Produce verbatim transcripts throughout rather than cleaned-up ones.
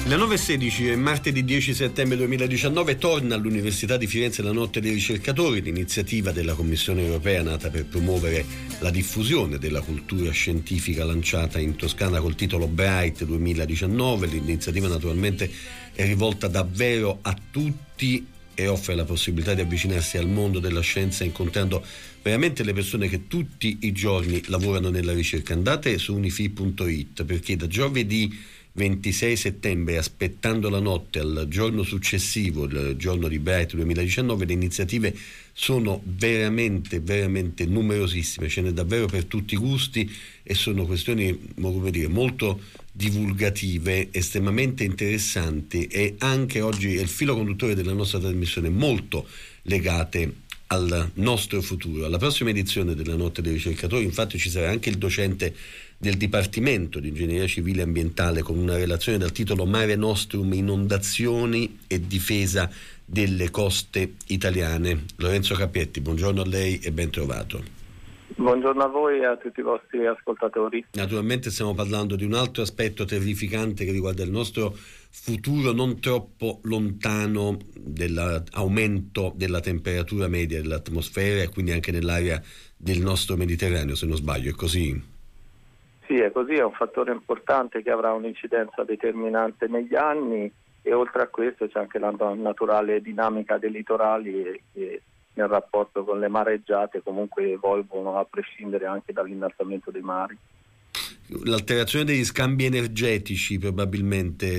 Le nove e sedici è martedì dieci settembre duemiladiciannove, torna all'Università di Firenze la Notte dei Ricercatori, l'iniziativa della Commissione europea nata per promuovere la diffusione della cultura scientifica lanciata in Toscana col titolo Bright duemiladiciannove. L'iniziativa naturalmente è rivolta davvero a tutti e offre la possibilità di avvicinarsi al mondo della scienza incontrando veramente le persone che tutti i giorni lavorano nella ricerca. Andate su unifi punto it perché da giovedì ventisei settembre, aspettando la notte al giorno successivo, il giorno di Bright duemiladiciannove, le iniziative sono veramente veramente numerosissime, ce n'è davvero per tutti i gusti e sono questioni, come dire, molto divulgative, estremamente interessanti e anche oggi è il filo conduttore della nostra trasmissione, molto legate al nostro futuro. Alla prossima edizione della Notte dei Ricercatori infatti ci sarà anche il docente del Dipartimento di Ingegneria Civile e Ambientale con una relazione dal titolo Mare Nostrum, inondazioni e difesa delle coste italiane. Lorenzo Capietti, buongiorno a lei e ben trovato. Buongiorno a voi e a tutti i vostri ascoltatori. Naturalmente stiamo parlando di un altro aspetto terrificante che riguarda il nostro futuro non troppo lontano, dell'aumento della temperatura media dell'atmosfera e quindi anche nell'area del nostro Mediterraneo, se non sbaglio, è così? Sì, è così, è un fattore importante che avrà un'incidenza determinante negli anni e oltre a questo c'è anche la naturale dinamica dei litorali che nel rapporto con le mareggiate comunque evolvono a prescindere anche dall'innalzamento dei mari. L'alterazione degli scambi energetici probabilmente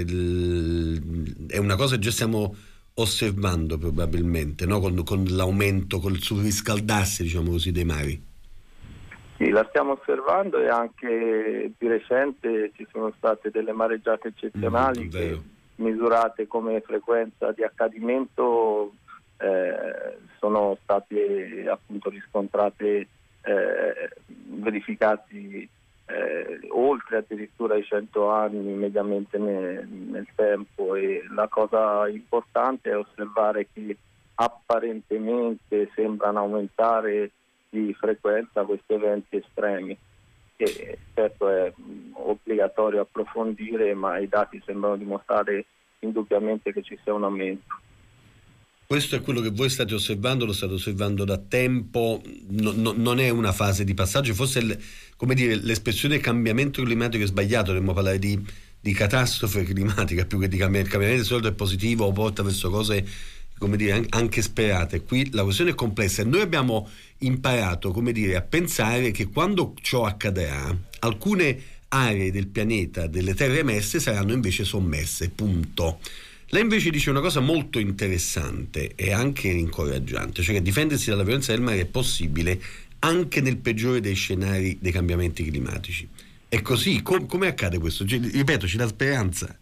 è una cosa che già stiamo osservando probabilmente, no? con, con l'aumento, col surriscaldarsi, diciamo così, dei mari. Sì, la stiamo osservando e anche di recente ci sono state delle mareggiate eccezionali mm, che misurate come frequenza di accadimento eh, sono state appunto riscontrate, eh, verificati eh, oltre addirittura i cento anni mediamente nel, nel tempo e la cosa importante è osservare che apparentemente sembrano aumentare di frequenza questi eventi estremi, che certo è obbligatorio approfondire, ma i dati sembrano dimostrare indubbiamente che ci sia un aumento. Questo è quello che voi state osservando, lo state osservando da tempo, no, no, non è una fase di passaggio, forse il, come dire, l'espressione cambiamento climatico è sbagliato, dovremmo parlare di, di catastrofe climatica più che di cambiamento. Il cambiamento di solito è positivo o porta verso cose, come dire, anche sperate. Qui la questione è complessa e noi abbiamo imparato, come dire, a pensare che quando ciò accadrà alcune aree del pianeta, delle terre emerse, saranno invece sommerse, punto. Lei invece dice una cosa molto interessante e anche incoraggiante, cioè che difendersi dalla violenza del mare è possibile anche nel peggiore dei scenari dei cambiamenti climatici. È così? Com- come accade questo? Cioè, ripeto, ci dà speranza?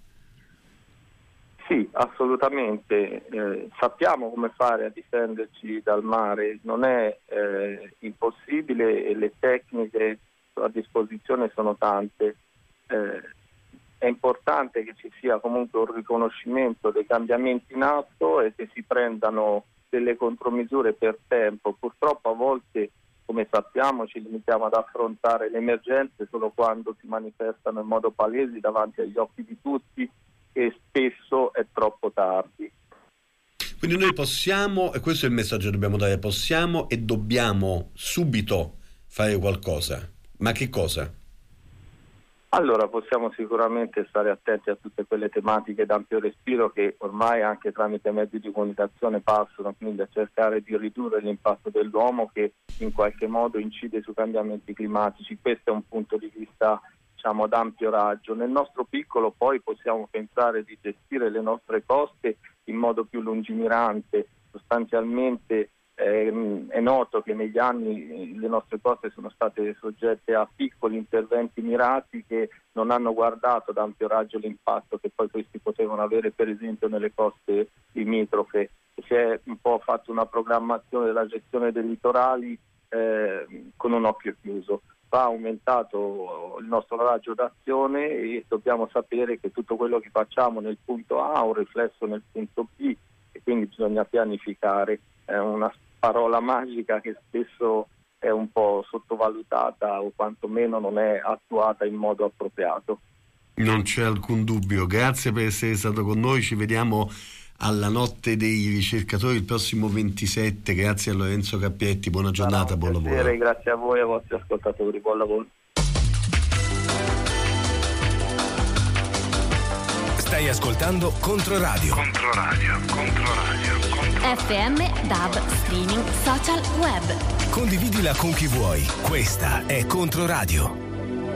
Sì, assolutamente. Eh, sappiamo come fare a difenderci dal mare, non è eh, impossibile e le tecniche a disposizione sono tante. Eh, è importante che ci sia comunque un riconoscimento dei cambiamenti in atto e che si prendano delle contromisure per tempo. Purtroppo a volte, come sappiamo, ci limitiamo ad affrontare le emergenze solo quando si manifestano in modo palese davanti agli occhi di tutti e spesso è troppo tardi. Quindi noi possiamo, e questo è il messaggio che dobbiamo dare, possiamo e dobbiamo subito fare qualcosa. Ma che cosa? Allora possiamo sicuramente stare attenti a tutte quelle tematiche d'ampio respiro che ormai anche tramite mezzi di comunicazione passano, quindi a cercare di ridurre l'impatto dell'uomo che in qualche modo incide sui cambiamenti climatici. Questo è un punto di vista, diciamo, ad ampio raggio. Nel nostro piccolo poi possiamo pensare di gestire le nostre coste in modo più lungimirante. Sostanzialmente eh, è noto che negli anni le nostre coste sono state soggette a piccoli interventi mirati che non hanno guardato ad ampio raggio l'impatto che poi questi potevano avere per esempio nelle coste limitrofe. Si è un po' fatto una programmazione della gestione dei litorali eh, con un occhio chiuso. Va aumentato il nostro raggio d'azione e dobbiamo sapere che tutto quello che facciamo nel punto A ha un riflesso nel punto B e quindi bisogna pianificare. È una parola magica che spesso è un po' sottovalutata o quantomeno non è attuata in modo appropriato. Non c'è alcun dubbio, grazie per essere stato con noi, ci vediamo alla notte dei ricercatori il prossimo ventisette, grazie a Lorenzo Cappietti, buona giornata, buon lavoro. Grazie a voi e ai vostri ascoltatori, buon lavoro. Stai ascoltando Controradio. Controradio, Controradio, Controradio. F M, D A B, streaming, social, web. Condividila con chi vuoi. Questa è Controradio.